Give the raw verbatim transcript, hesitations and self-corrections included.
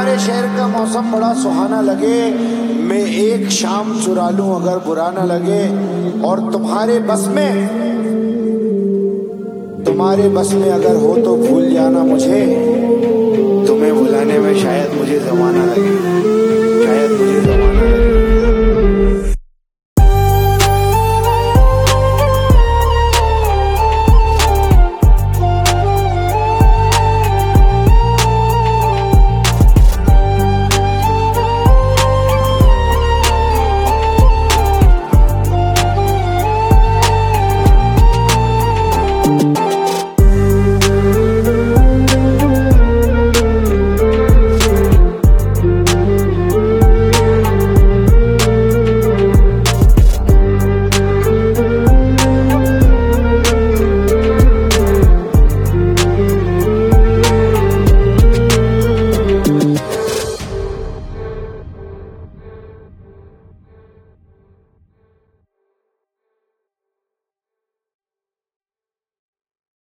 तुम्हारे शहर का मौसम बड़ा सुहाना लगे, मैं एक शाम चुरा लूं अगर बुरा ना लगे। और तुम्हारे बस में तुम्हारे बस में अगर हो तो भूल जाना मुझे, तुम्हें भुलाने में शायद मुझे जमाना लगे।